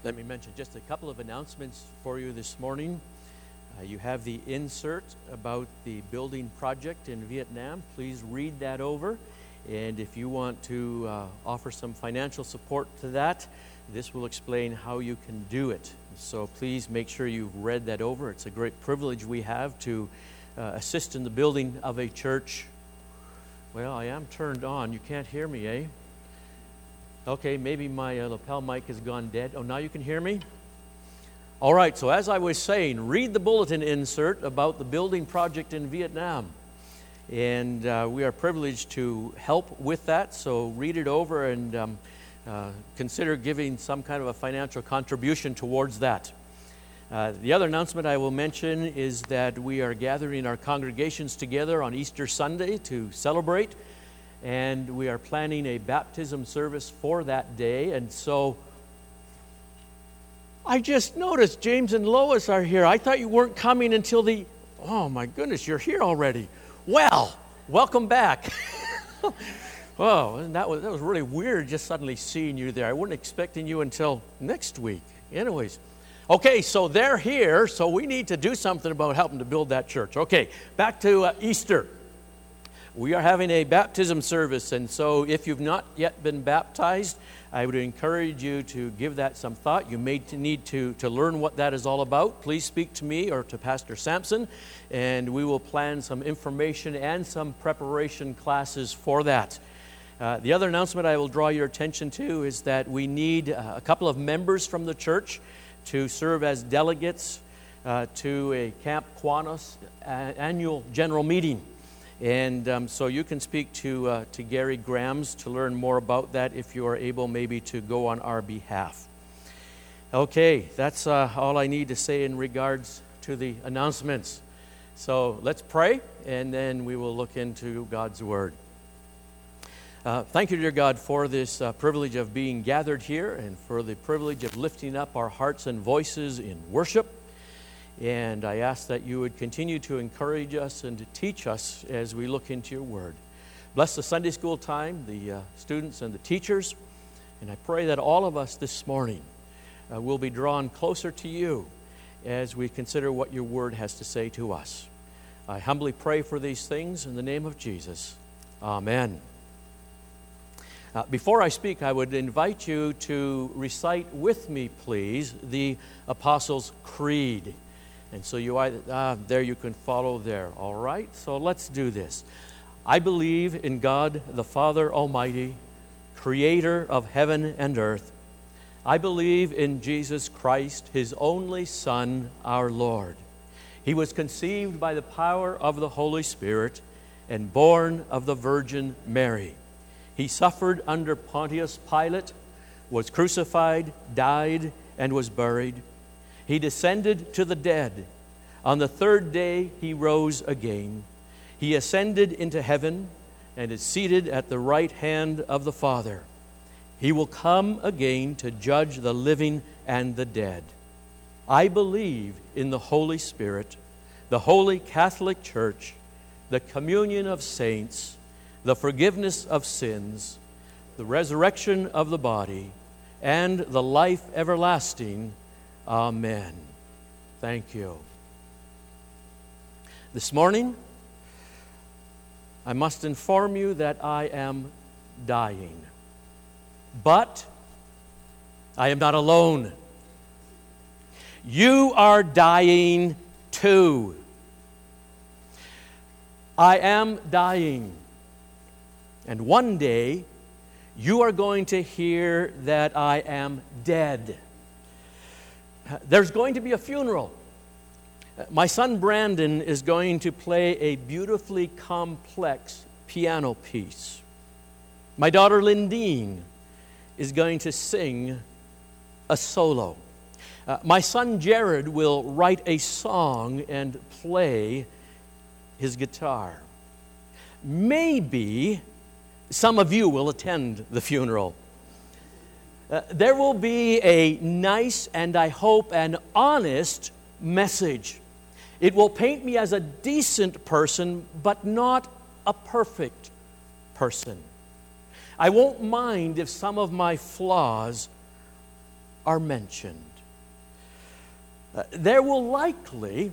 Let me mention just a couple of announcements for you this morning. You have the insert about the building project in Vietnam. Please read that over. And if you want to offer some financial support to that, this will explain how you can do it. So please make sure you've read that over. It's a great privilege we have to assist in the building of a church. Well, I am turned on. You can't hear me, eh? Okay, maybe my lapel mic has gone dead. Oh, now you can hear me? All right, so as I was saying, read the bulletin insert about the building project in Vietnam. And we are privileged to help with that, so read it over and consider giving some kind of a financial contribution towards that. The other announcement I will mention is that we are gathering our congregations together on Easter Sunday to celebrate. And we are planning a baptism service for that day. And so I just noticed James and Lois are here. I thought you weren't coming until oh my goodness, you're here already. Well, welcome back. Oh, and that was really weird just suddenly seeing you there. I wasn't expecting you until next week. Anyways, okay, so they're here, so we need to do something about helping to build that church. Okay, back to Easter. We are having a baptism service, and so if you've not yet been baptized, I would encourage you to give that some thought. You may need to learn what that is all about. Please speak to me or to Pastor Sampson, and we will plan some information and some preparation classes for that. The other announcement I will draw your attention to is that we need a couple of members from the church to serve as delegates to a Camp Quanos annual general meeting. And so you can speak to Gary Grams to learn more about that if you are able maybe to go on our behalf. Okay, that's all I need to say in regards to the announcements. So let's pray, and then we will look into God's Word. Thank you, dear God, for this privilege of being gathered here and for the privilege of lifting up our hearts and voices in worship. And I ask that you would continue to encourage us and to teach us as we look into your word. Bless the Sunday school time, the students and the teachers. And I pray that all of us this morning will be drawn closer to you as we consider what your word has to say to us. I humbly pray for these things in the name of Jesus. Amen. Before I speak, I would invite you to recite with me, please, the Apostles' Creed. And so there you can follow there. All right, so let's do this. I believe in God the Father Almighty, creator of heaven and earth. I believe in Jesus Christ, his only Son, our Lord. He was conceived by the power of the Holy Spirit and born of the Virgin Mary. He suffered under Pontius Pilate, was crucified, died, and was buried. He descended to the dead. On the third day, he rose again. He ascended into heaven and is seated at the right hand of the Father. He will come again to judge the living and the dead. I believe in the Holy Spirit, the Holy Catholic Church, the communion of saints, the forgiveness of sins, the resurrection of the body, and the life everlasting. Amen. Thank you. This morning, I must inform you that I am dying. But I am not alone. You are dying too. I am dying. And one day, you are going to hear that I am dead. There's going to be a funeral. My son Brandon is going to play a beautifully complex piano piece. My daughter Lindeen is going to sing a solo. My son Jared will write a song and play his guitar. Maybe some of you will attend the funeral. There will be a nice and I hope an honest message. It will paint me as a decent person, but not a perfect person. I won't mind if some of my flaws are mentioned. There will likely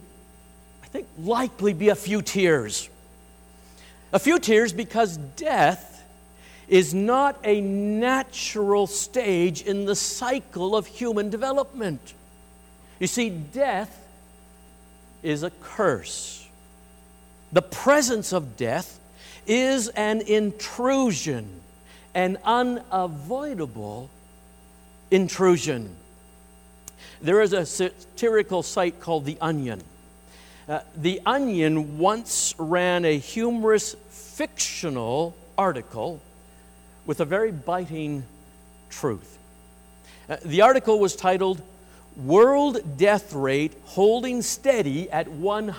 be a few tears. A few tears because death is not a natural stage in the cycle of human development. You see, death is a curse. The presence of death is an intrusion, an unavoidable intrusion. There is a satirical site called The Onion. The Onion once ran a humorous fictional article with a very biting truth. The article was titled, "World Death Rate Holding Steady at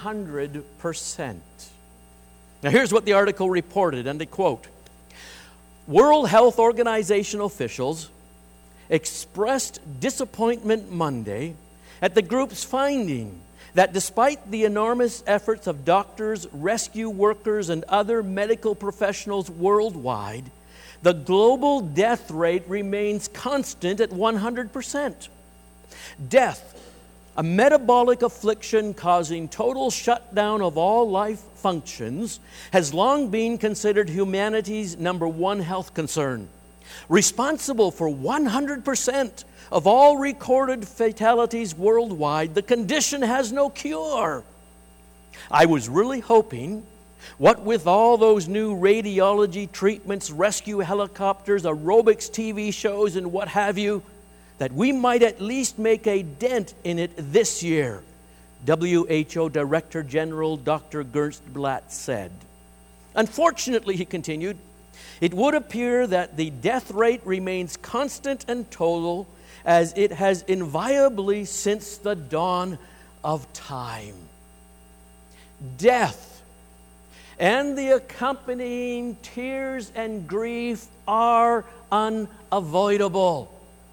100%. Now here's what the article reported, and I quote, "World Health Organization officials expressed disappointment Monday at the group's finding that despite the enormous efforts of doctors, rescue workers, and other medical professionals worldwide, the global death rate remains constant at 100%. Death, a metabolic affliction causing total shutdown of all life functions, has long been considered humanity's number one health concern. Responsible for 100% of all recorded fatalities worldwide, the condition has no cure. I was really hoping, what with all those new radiology treatments, rescue helicopters, aerobics TV shows, and what have you, that we might at least make a dent in it this year," WHO Director General Dr. Gerstblatt said. "Unfortunately," he continued, "it would appear that the death rate remains constant and total as it has inviolably since the dawn of time." Death and the accompanying tears and grief are unavoidable.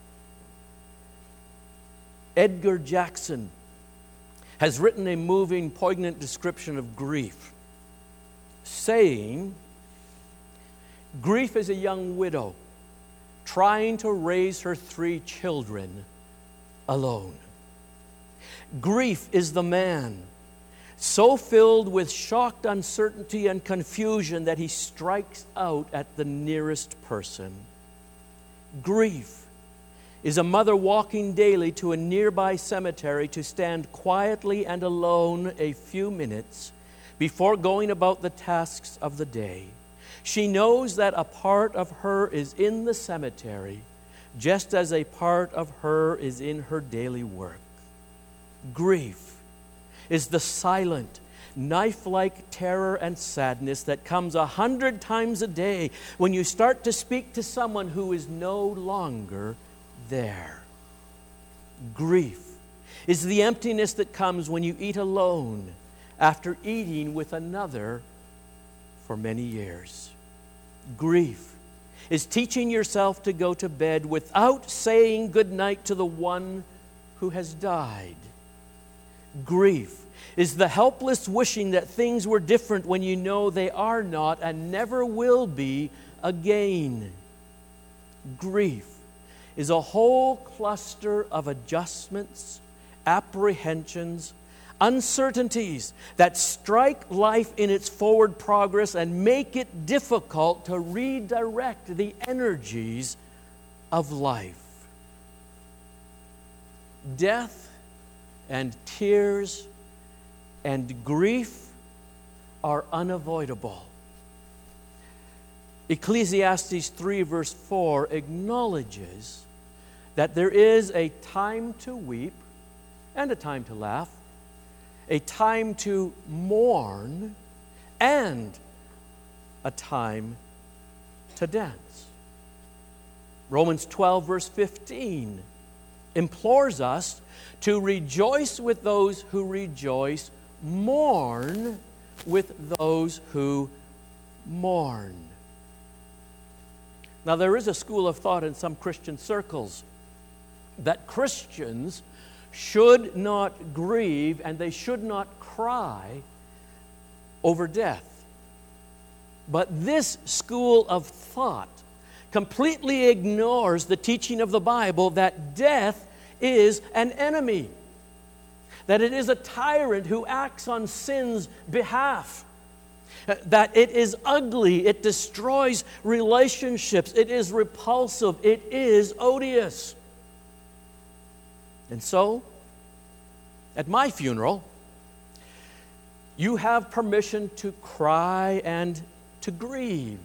Edgar Jackson has written a moving, poignant description of grief, saying, "Grief is a young widow trying to raise her 3 children alone. Grief is the man so filled with shocked uncertainty and confusion that he strikes out at the nearest person. Grief is a mother walking daily to a nearby cemetery to stand quietly and alone a few minutes before going about the tasks of the day. She knows that a part of her is in the cemetery, just as a part of her is in her daily work. Grief is the silent, knife-like terror and sadness that comes 100 times a day when you start to speak to someone who is no longer there. Grief is the emptiness that comes when you eat alone after eating with another for many years. Grief is teaching yourself to go to bed without saying goodnight to the one who has died. Grief is the helpless wishing that things were different when you know they are not and never will be again. Grief is a whole cluster of adjustments, apprehensions, uncertainties that strike life in its forward progress and make it difficult to redirect the energies of life. Death and tears and grief are unavoidable. Ecclesiastes 3 verse 4 acknowledges that there is a time to weep and a time to laugh, a time to mourn and a time to dance. Romans 12 verse 15 implores us to rejoice with those who rejoice, mourn with those who mourn. Now, there is a school of thought in some Christian circles that Christians should not grieve and they should not cry over death. But this school of thought completely ignores the teaching of the Bible that death is an enemy, that it is a tyrant who acts on sin's behalf, that it is ugly, it destroys relationships, it is repulsive, it is odious. And so, at my funeral, you have permission to cry and to grieve.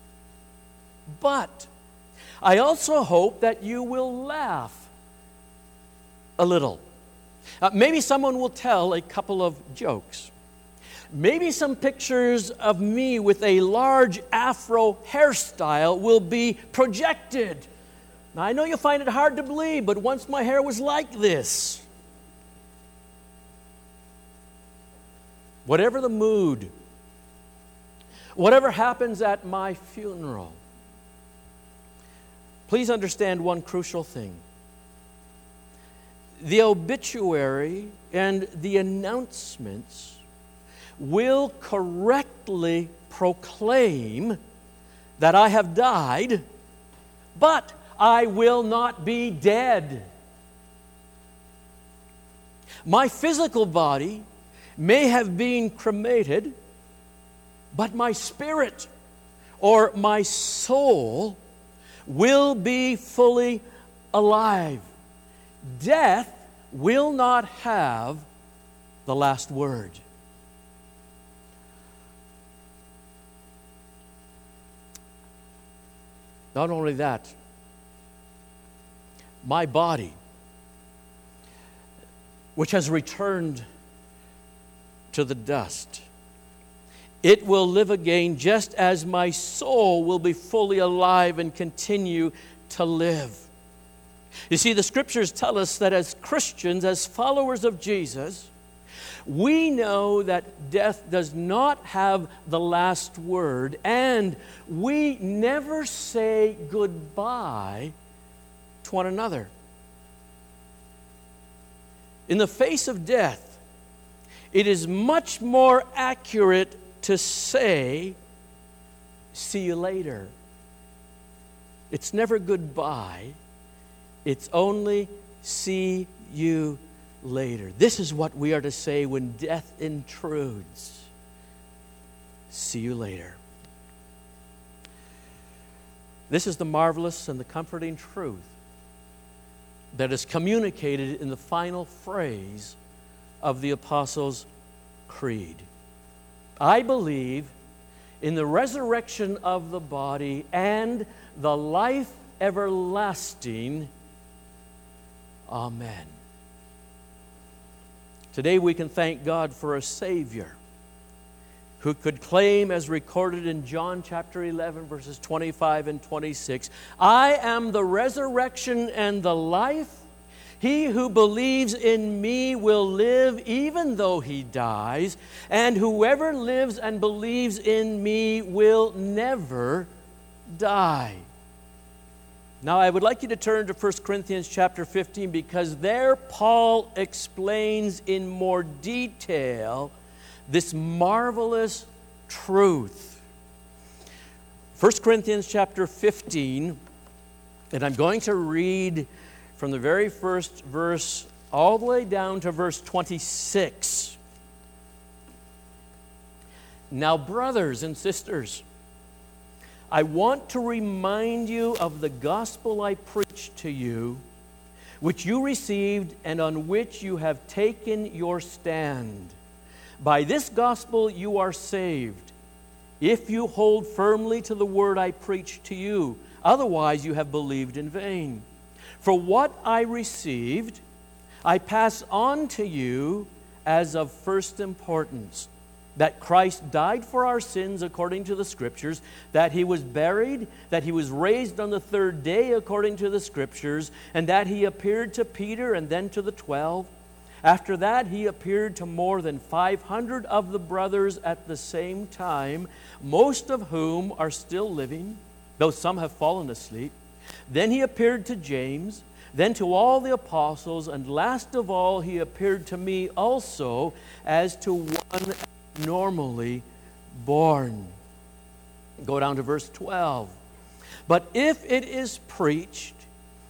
But I also hope that you will laugh a little. Maybe someone will tell a couple of jokes. Maybe some pictures of me with a large afro hairstyle will be projected. Now, I know you find it hard to believe, but once my hair was like this. Whatever the mood, whatever happens at my funeral, please understand one crucial thing. The obituary and the announcements will correctly proclaim that I have died, but I will not be dead. My physical body may have been cremated, but my spirit or my soul will be fully alive. Death will not have the last word. Not only that, my body, which has returned to the dust, it will live again just as my soul will be fully alive and continue to live. You see, the Scriptures tell us that as Christians, as followers of Jesus, we know that death does not have the last word, and we never say goodbye to one another. In the face of death, it is much more accurate to say, see you later. It's never goodbye. It's only see you later. This is what we are to say when death intrudes. See you later. This is the marvelous and the comforting truth that is communicated in the final phrase of the Apostles' Creed. I believe in the resurrection of the body and the life everlasting. Amen. Today we can thank God for a Savior who could claim, as recorded in John chapter 11, verses 25 and 26, I am the resurrection and the life. He who believes in me will live even though he dies, and whoever lives and believes in me will never die. Now, I would like you to turn to 1 Corinthians chapter 15, because there Paul explains in more detail this marvelous truth. 1 Corinthians chapter 15, and I'm going to read from the very first verse all the way down to verse 26. Now, brothers and sisters, I want to remind you of the gospel I preached to you, which you received and on which you have taken your stand. By this gospel you are saved, if you hold firmly to the word I preached to you. Otherwise you have believed in vain. For what I received, I pass on to you as of first importance, that Christ died for our sins according to the Scriptures, that he was buried, that he was raised on the third day according to the Scriptures, and that he appeared to Peter and then to the 12. After that, he appeared to more than 500 of the brothers at the same time, most of whom are still living, though some have fallen asleep. Then he appeared to James, then to all the apostles, and last of all, he appeared to me also as to one normally born. Go down to verse 12. But if it is preached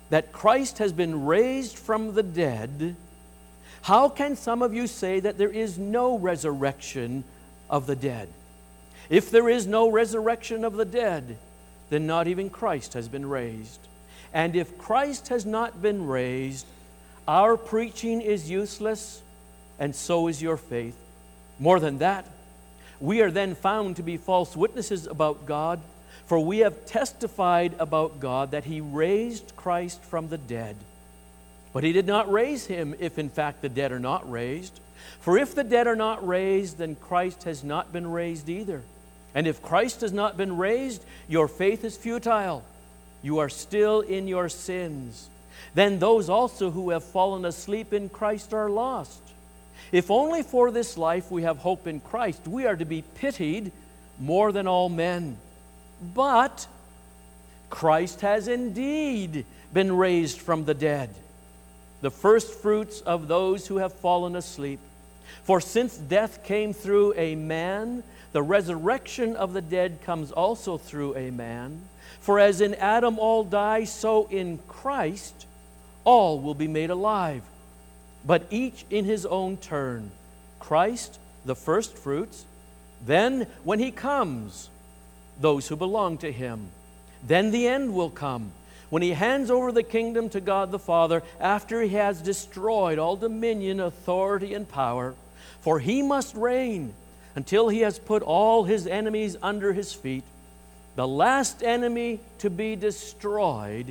that Christ has been raised from the dead, how can some of you say that there is no resurrection of the dead? If there is no resurrection of the dead, then not even Christ has been raised. And if Christ has not been raised, our preaching is useless, and so is your faith. More than that, we are then found to be false witnesses about God, for we have testified about God that He raised Christ from the dead. But He did not raise Him if in fact the dead are not raised. For if the dead are not raised, then Christ has not been raised either. And if Christ has not been raised, your faith is futile. You are still in your sins. Then those also who have fallen asleep in Christ are lost. If only for this life we have hope in Christ, we are to be pitied more than all men. But Christ has indeed been raised from the dead, the first fruits of those who have fallen asleep. For since death came through a man, the resurrection of the dead comes also through a man. For as in Adam all die, so in Christ all will be made alive, but each in his own turn. Christ, the first fruits, then when He comes, those who belong to Him. Then the end will come, when He hands over the kingdom to God the Father, after He has destroyed all dominion, authority, and power. For He must reign until He has put all His enemies under His feet. The last enemy to be destroyed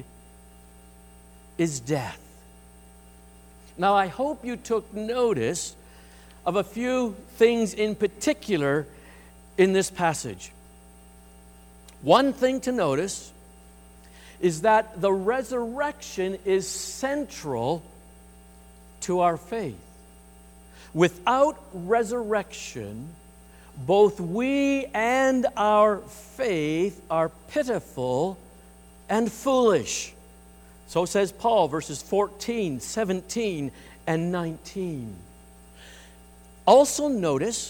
is death. Now, I hope you took notice of a few things in particular in this passage. One thing to notice is that the resurrection is central to our faith. Without resurrection, both we and our faith are pitiful and foolish. So says Paul, verses 14, 17, and 19. Also notice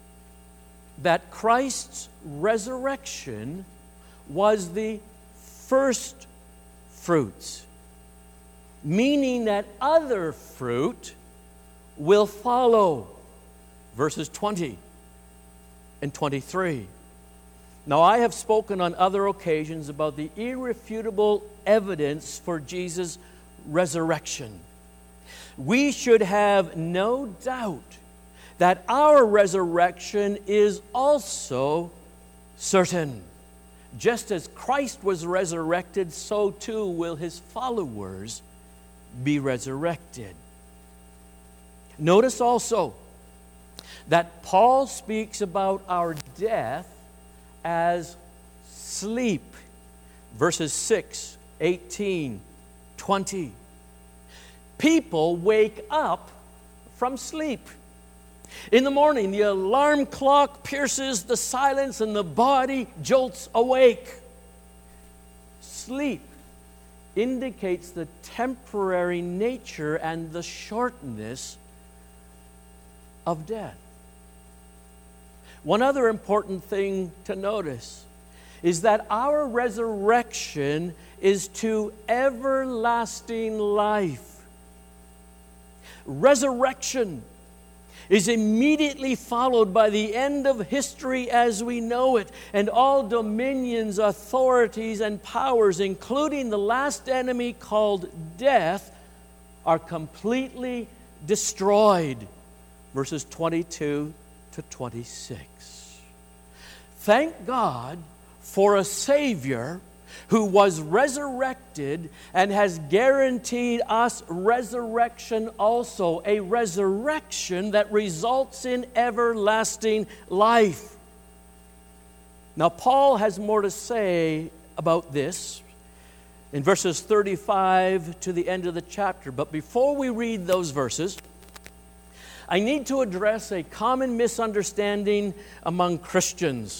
that Christ's resurrection was the first fruits, meaning that other fruit will follow. Verses 20 and 23. Now, I have spoken on other occasions about the irrefutable evidence for Jesus' resurrection. We should have no doubt that our resurrection is also certain. Just as Christ was resurrected, so too will His followers be resurrected. Notice also that Paul speaks about our death as sleep. Verses 6, 18, 20. People wake up from sleep. In the morning, the alarm clock pierces the silence and the body jolts awake. Sleep indicates the temporary nature and the shortness of death. One other important thing to notice is that our resurrection is to everlasting life. Resurrection is immediately followed by the end of history as we know it, and all dominions, authorities, and powers, including the last enemy called death, are completely destroyed. Verses 22 to 26. Thank God for a Savior who was resurrected and has guaranteed us resurrection also, a resurrection that results in everlasting life. Now, Paul has more to say about this in verses 35 to the end of the chapter. But before we read those verses, I need to address a common misunderstanding among Christians.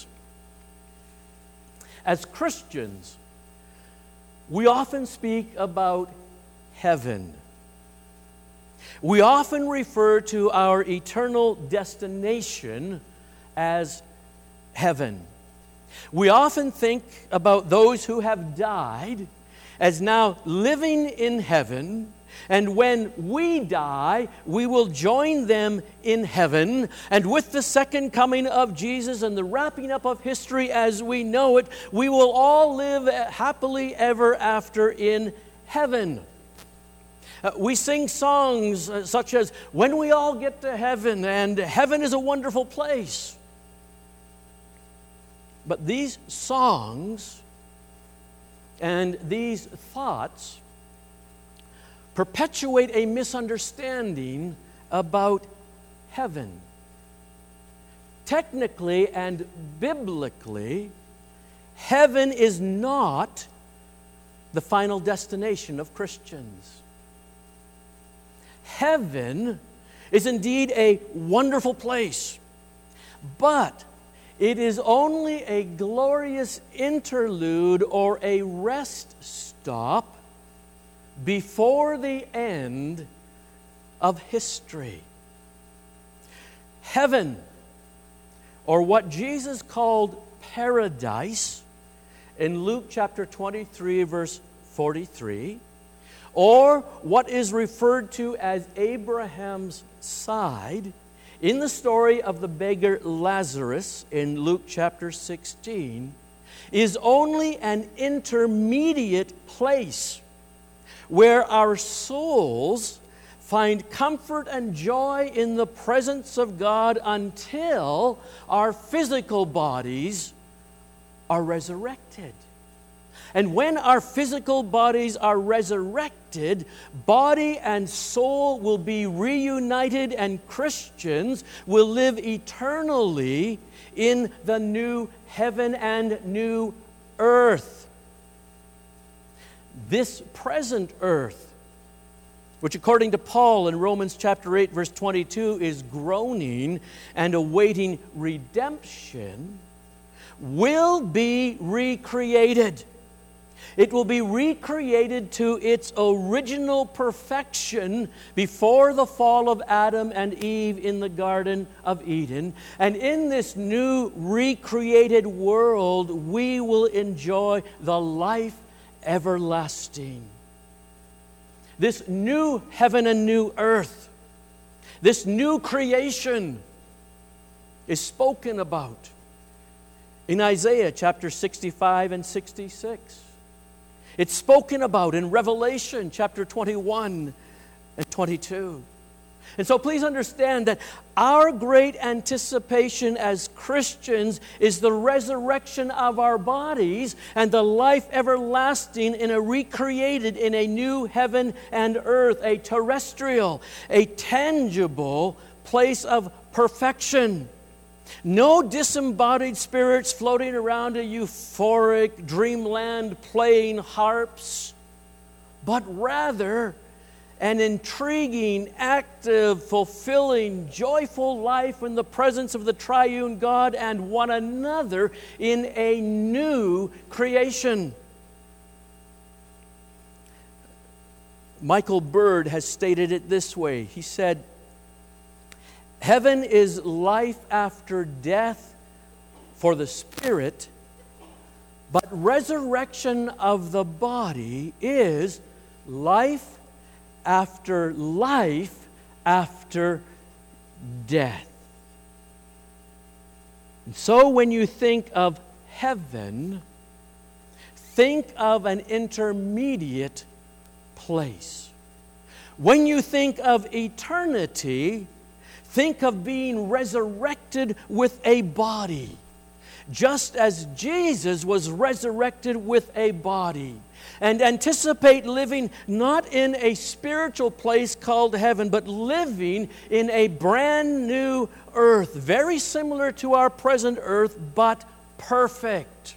As Christians, we often speak about heaven. We often refer to our eternal destination as heaven. We often think about those who have died as now living in heaven, and when we die, we will join them in heaven. And with the second coming of Jesus and the wrapping up of history as we know it, we will all live happily ever after in heaven. We sing songs such as, "When we all get to heaven," and "Heaven is a wonderful place." But these songs and these thoughts perpetuate a misunderstanding about heaven. Technically and biblically, heaven is not the final destination of Christians. Heaven is indeed a wonderful place, but it is only a glorious interlude or a rest stop before the end of history. Heaven, or what Jesus called paradise in Luke chapter 23, verse 43, or what is referred to as Abraham's side in the story of the beggar Lazarus in Luke chapter 16, is only an intermediate place where our souls find comfort and joy in the presence of God until our physical bodies are resurrected. And when our physical bodies are resurrected, body and soul will be reunited, and Christians will live eternally in the new heaven and new earth. This present earth, which according to Paul in Romans chapter 8, verse 22, is groaning and awaiting redemption, will be recreated. It will be recreated to its original perfection before the fall of Adam and Eve in the Garden of Eden. And in this new recreated world, we will enjoy the life everlasting. This new heaven and new earth, this new creation is spoken about in Isaiah chapter 65 and 66. It's spoken about in Revelation chapter 21 and 22. And so please understand that our great anticipation as Christians is the resurrection of our bodies and the life everlasting in a new heaven and earth, a terrestrial, a tangible place of perfection. No disembodied spirits floating around a euphoric dreamland playing harps, but rather an intriguing, active, fulfilling, joyful life in the presence of the triune God and one another in a new creation. Michael Bird has stated it this way. He said, "Heaven is life after death for the spirit, but resurrection of the body is life after death." And so when you think of heaven, think of an intermediate place. When you think of eternity, think of being resurrected with a body, just as Jesus was resurrected with a body. And anticipate living not in a spiritual place called heaven, but living in a brand new earth, very similar to our present earth, but perfect.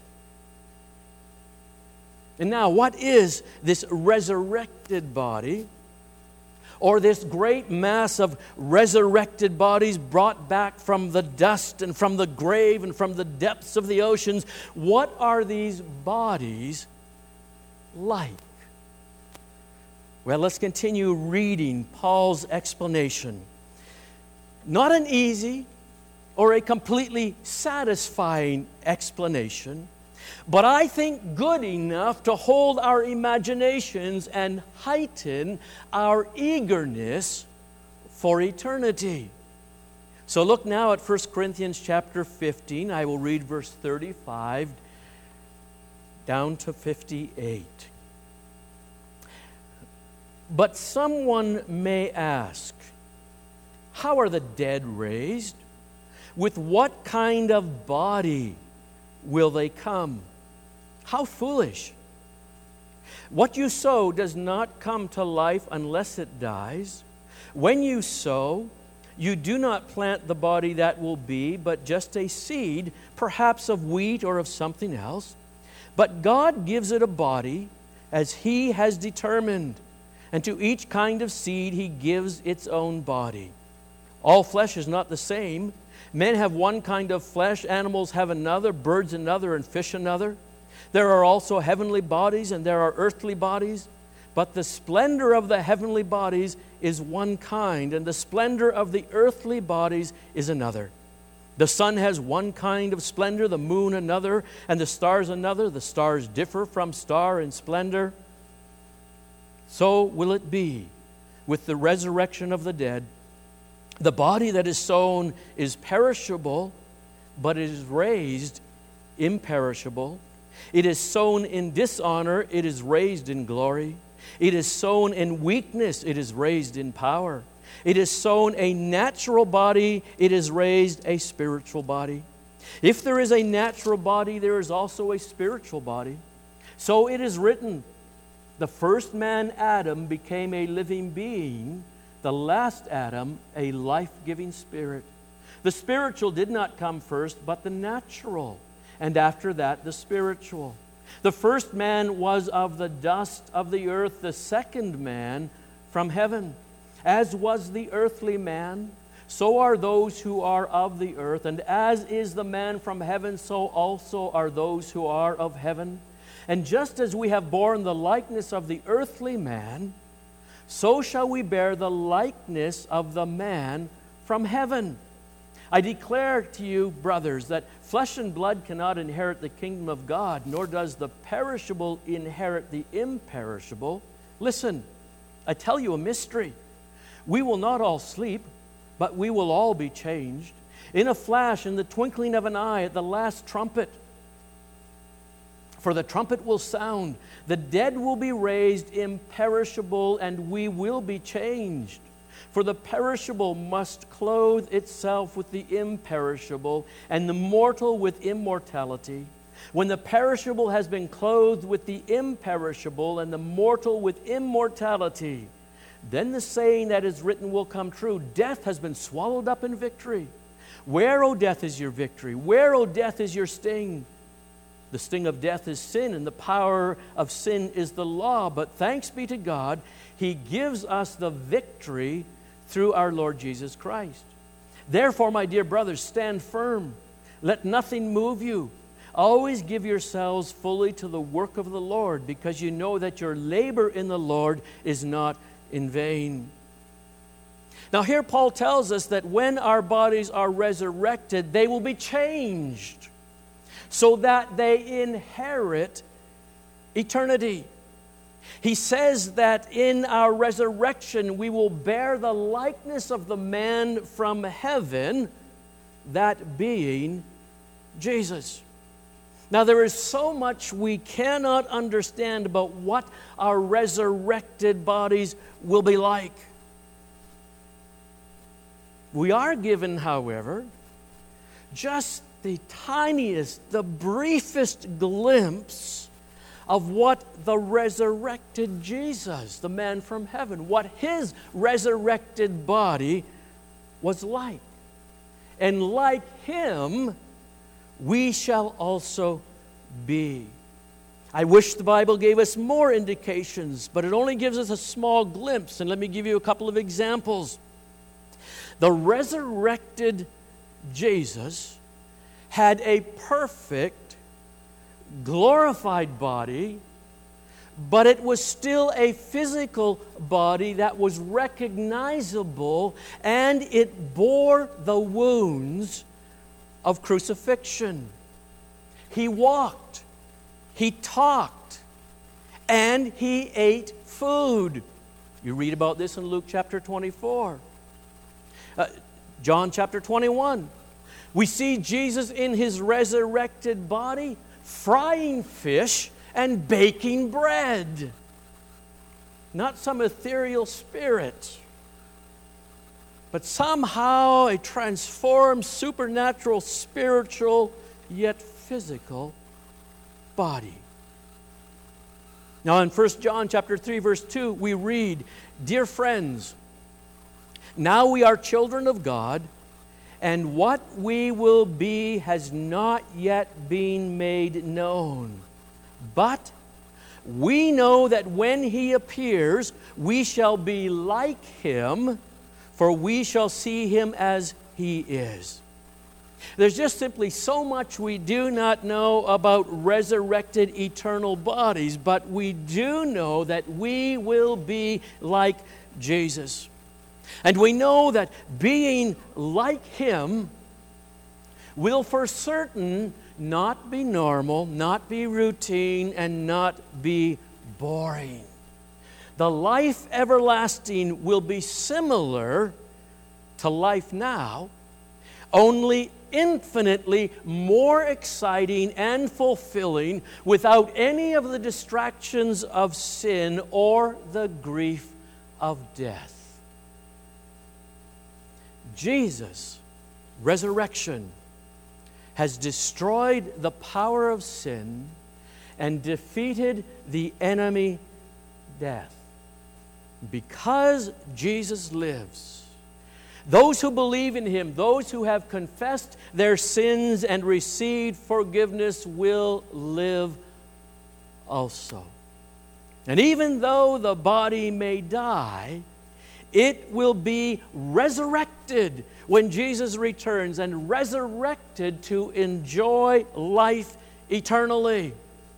And now, what is this resurrected body? Or this great mass of resurrected bodies brought back from the dust and from the grave and from the depths of the oceans? What are these bodies like? Well, let's continue reading Paul's explanation. Not an easy or a completely satisfying explanation, but I think good enough to hold our imaginations and heighten our eagerness for eternity. So look now at 1 Corinthians chapter 15. I will read verse 35 down to 58. But someone may ask, how are the dead raised? With what kind of body will they come? How foolish! What you sow does not come to life unless it dies. When you sow, you do not plant the body that will be, but just a seed, perhaps of wheat or of something else. But God gives it a body as He has determined, and to each kind of seed He gives its own body. All flesh is not the same. Men have one kind of flesh, animals have another, birds another, and fish another. There are also heavenly bodies and there are earthly bodies, but the splendor of the heavenly bodies is one kind, and the splendor of the earthly bodies is another. The sun has one kind of splendor, the moon another, and the stars another. The stars differ from star in splendor. So will it be with the resurrection of the dead. The body that is sown is perishable, but it is raised imperishable. It is sown in dishonor, it is raised in glory. It is sown in weakness, it is raised in power. It is sown a natural body, it is raised a spiritual body. If there is a natural body, there is also a spiritual body. So it is written, the first man, Adam, became a living being, the last Adam, a life-giving spirit. The spiritual did not come first, but the natural, and after that the spiritual. The first man was of the dust of the earth, the second man from heaven. As was the earthly man, so are those who are of the earth, and as is the man from heaven, so also are those who are of heaven. And just as we have borne the likeness of the earthly man, so shall we bear the likeness of the man from heaven. I declare to you, brothers, that flesh and blood cannot inherit the kingdom of God, nor does the perishable inherit the imperishable. Listen, I tell you a mystery. We will not all sleep, but we will all be changed. In a flash, in the twinkling of an eye, at the last trumpet. For the trumpet will sound, the dead will be raised imperishable, and we will be changed. For the perishable must clothe itself with the imperishable, and the mortal with immortality. When the perishable has been clothed with the imperishable, and the mortal with immortality, then the saying that is written will come true. Death has been swallowed up in victory. Where, O death, is your victory? Where, O death, is your sting? The sting of death is sin, and the power of sin is the law. But thanks be to God, He gives us the victory through our Lord Jesus Christ. Therefore, my dear brothers, stand firm. Let nothing move you. Always give yourselves fully to the work of the Lord, because you know that your labor in the Lord is not in vain. Now here Paul tells us that when our bodies are resurrected, they will be changed so that they inherit eternity. He says that in our resurrection we will bear the likeness of the man from heaven, that being Jesus. Now there is so much we cannot understand about what our resurrected bodies will be like. We are given, however, just the tiniest, the briefest glimpse of what the resurrected Jesus, the man from heaven, what His resurrected body was like. And like Him, we shall also be. I wish the Bible gave us more indications, but it only gives us a small glimpse. And let me give you a couple of examples. The resurrected Jesus had a perfect, glorified body, but it was still a physical body that was recognizable, and it bore the wounds of crucifixion. He walked. He talked, and He ate food. You read about this in Luke chapter 24. John chapter 21. We see Jesus in His resurrected body frying fish and baking bread. Not some ethereal spirit, but somehow a transformed, supernatural, spiritual, yet physical body. Now in 1 John chapter 3, verse 2, we read, "Dear friends, now we are children of God, and what we will be has not yet been made known. But we know that when He appears, we shall be like Him, for we shall see Him as He is." There's just simply so much we do not know about resurrected eternal bodies, but we do know that we will be like Jesus. And we know that being like Him will for certain not be normal, not be routine, and not be boring. The life everlasting will be similar to life now, only infinitely more exciting and fulfilling without any of the distractions of sin or the grief of death. Jesus' resurrection has destroyed the power of sin and defeated the enemy, death. Because Jesus lives, those who believe in Him, those who have confessed their sins and received forgiveness will live also. And even though the body may die, it will be resurrected when Jesus returns, and resurrected to enjoy life eternally.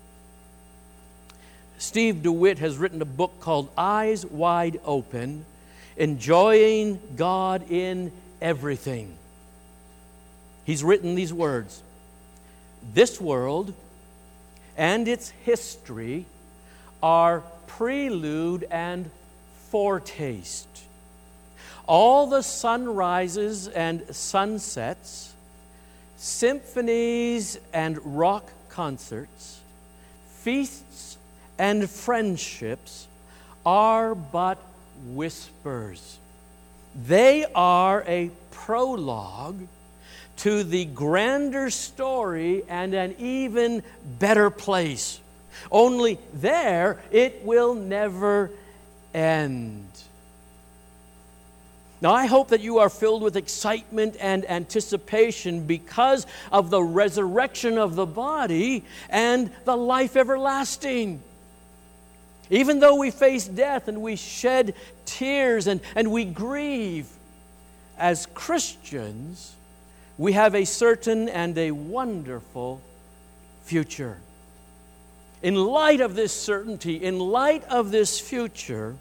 Steve DeWitt has written a book called Eyes Wide Open, Enjoying God in Everything. He's written these words: "This world and its history are prelude and foretaste. All the sunrises and sunsets, symphonies and rock concerts, feasts and friendships are but whispers. They are a prologue to the grander story and an even better place. Only there it will never end." Now, I hope that you are filled with excitement and anticipation because of the resurrection of the body and the life everlasting. Even though we face death and we shed tears and we grieve, as Christians, we have a certain and a wonderful future. In light of this certainty, in light of this future,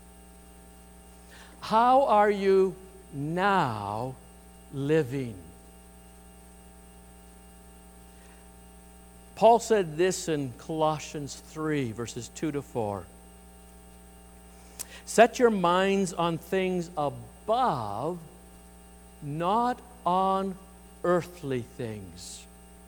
how are you now living? Paul said this in Colossians 3, verses 2 to 4. "Set your minds on things above, not on earthly things.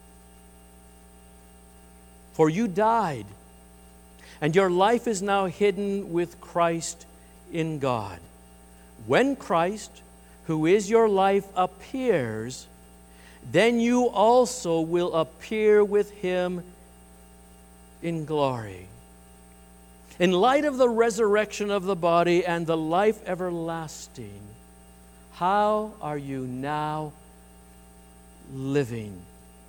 For you died, and your life is now hidden with Christ in God. When Christ, who is your life, appears, then you also will appear with Him in glory." In light of the resurrection of the body and the life everlasting, how are you now living?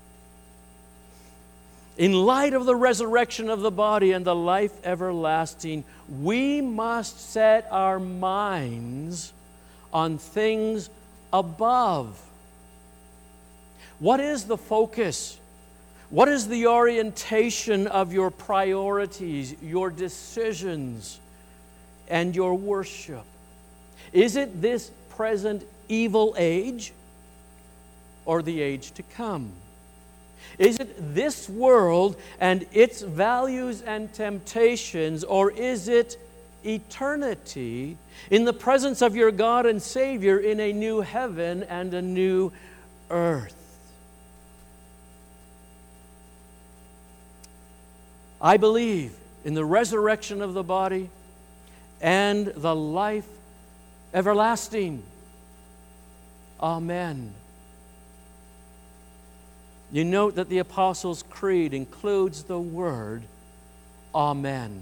In light of the resurrection of the body and the life everlasting, we must set our minds on things above. What is the focus? What is the orientation of your priorities, your decisions, and your worship? Is it this present evil age or the age to come? Is it this world and its values and temptations, or is it eternity in the presence of your God and Savior in a new heaven and a new earth? I believe in the resurrection of the body and the life everlasting. Amen. You note that the Apostles' Creed includes the word Amen.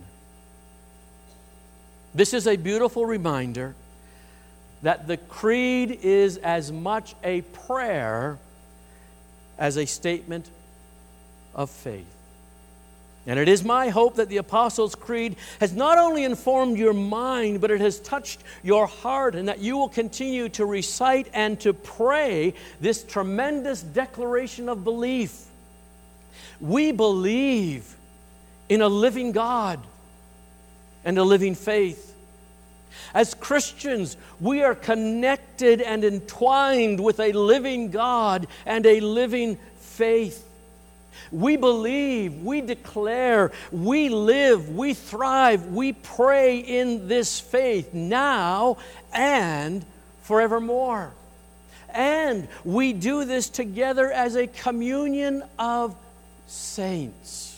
This is a beautiful reminder that the Creed is as much a prayer as a statement of faith. And it is my hope that the Apostles' Creed has not only informed your mind, but it has touched your heart, and that you will continue to recite and to pray this tremendous declaration of belief. We believe in a living God and a living faith. As Christians, we are connected and entwined with a living God and a living faith. We believe, we declare, we live, we thrive, we pray in this faith now and forevermore. And we do this together as a communion of saints.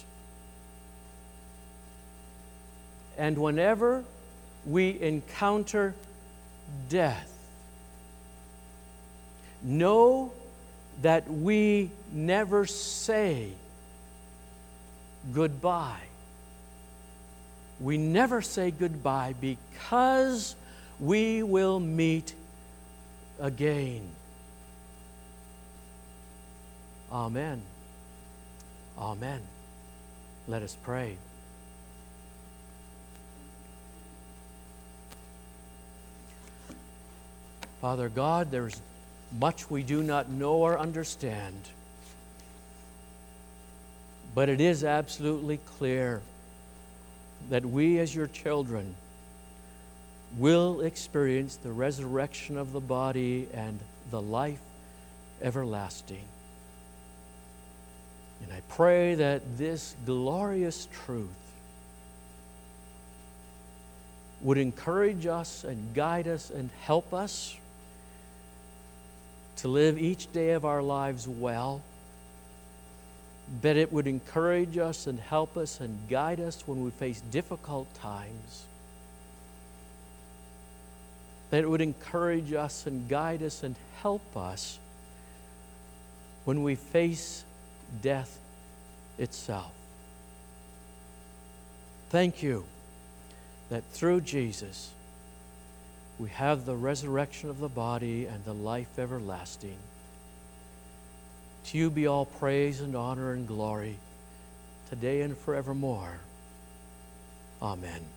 And whenever we encounter death, know that we never say goodbye. We never say goodbye because we will meet again. Amen. Amen. Let us pray. Father God, there's much we do not know or understand, but it is absolutely clear that we as your children will experience the resurrection of the body and the life everlasting. And I pray that this glorious truth would encourage us and guide us and help us to live each day of our lives well, that it would encourage us and help us and guide us when we face difficult times, that it would encourage us and guide us and help us when we face death itself. Thank you that through Jesus we have the resurrection of the body and the life everlasting. To you be all praise and honor and glory, today and forevermore. Amen.